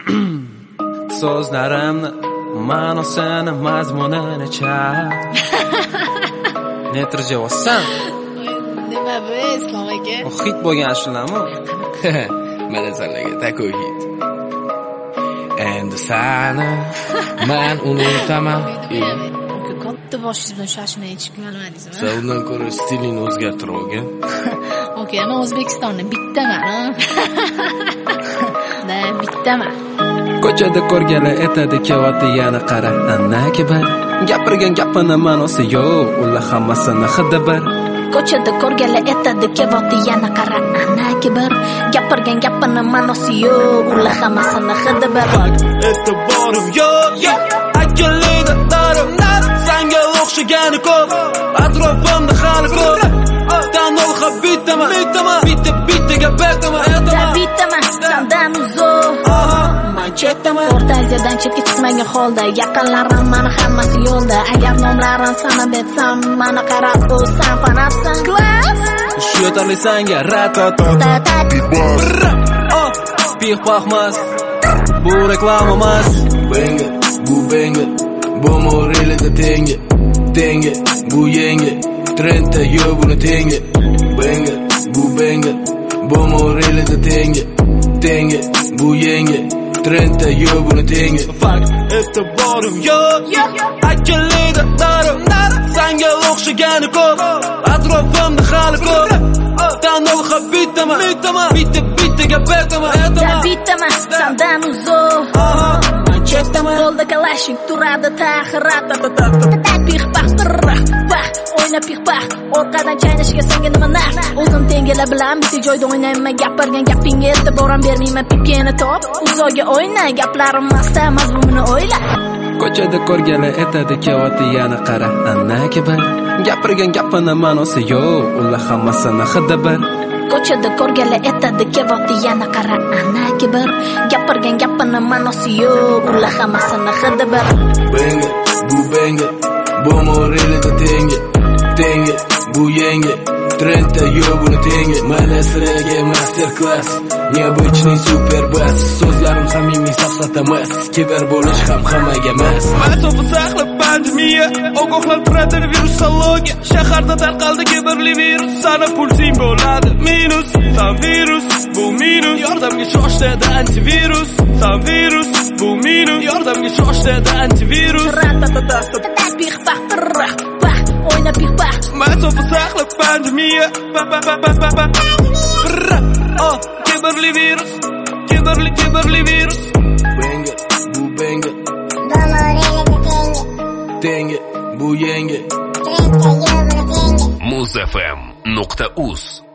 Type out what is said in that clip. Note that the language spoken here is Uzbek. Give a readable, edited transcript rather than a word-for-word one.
So'zlarimni ma'nosini mazmunini chal. Netirjavsan? Nima bu Islom aka? Hit bo'lgan ashulami? Mana senlarga takoy hit. Endi sani men unutaman. Katta boshingiz bilan shoshmay chiqib kelmadingizmi? Sen undan ko'ra stilingni o'zgartirib olgan. Okey, men O'zbekistonda bittaman. Da, bittaman. Ko'chada ko'rganlar aytadi kevati yana qara annaki bir. Gapirgan gapini ma'nosi yo'q, ular hammasini hidi bir. Ko'chada ko'rganlar aytadi kevati yana qara annaki bir. Gapirgan gapini ma'nosi yo'q, ular hammasini hidi bir. E'tiborim yo'q, akillida darim, senga o'xshagani ko'p, atrofimda hali ko'p. Tanolga bittaman, bitta gapirtaman, bittaman, sendan uzoq. Chetdaman. O'rta Osiyodan chetga chiqmagan holda, yaqinlarim meni hammasi yo'lda. Agar nomlarini sanab etsam, meni qarab o'zsan panabsan. Class. Shu yo'talli senga ratata. Pih pahmas. Bu reklama emas. Benga, bu morelida tenga. Bu yenga. Trendda yo'q buni tenga. Benga, bu morelida tenga. Bu yenga. Trendda yo'q buni tenga. Fakt e'tiborim yo'q, akillida darim, senga o'xshagani ko'p, atrofimda hali ko'p. Tanolga bittaman, bitta gapirtaman, bittaman, sendan uzoq. Chetdaman. Qo'lda kalashnik turadi tahirata. Pih pah, o'yna pih pah. Orqadan chaynashga senga nima naf? O'zim tengilar bilan bitta joyda o'ynayman. Gapirgan gapingga e'tibor bermayman. Pipkani top, uzoqga o'yna. Gaplarim masta, mazmunini o'yla. Ko'chada ko'rganlar aytadi kevati yana qara annaki bir. Gapirgan gapini ma'nosi yo'q, ular hammasini hidi bir. Ko'chada ko'rganlar aytadi kevati yana qara annaki bir. Gapirgan gapini ma'nosi yo'q, ular hammasini hidi bir. Benga, bu morelida tenga. Bu yenga. Trendda yo'q buni tenga. Mana sizlarga master class. Необычный super bass. So'zlarim samimiy safsata emas. Kibr bo'lish ham hammaga emas. Masofa saqlab pandemiya, ogohlantiradi virusologiya. Shaharda tarqaldi kibrli virus, sana pulsing bo'ladi minus. San virus, bu minus. Yordamga shoshdi antivirus. San virus, bu minus. Yordamga shoshdi antivirus. Pih pah, o'yna pih pah. Masofa saqlab pandemiya. Kibrli virus. Benga, tenga. Bu yenga. Muz FM.uz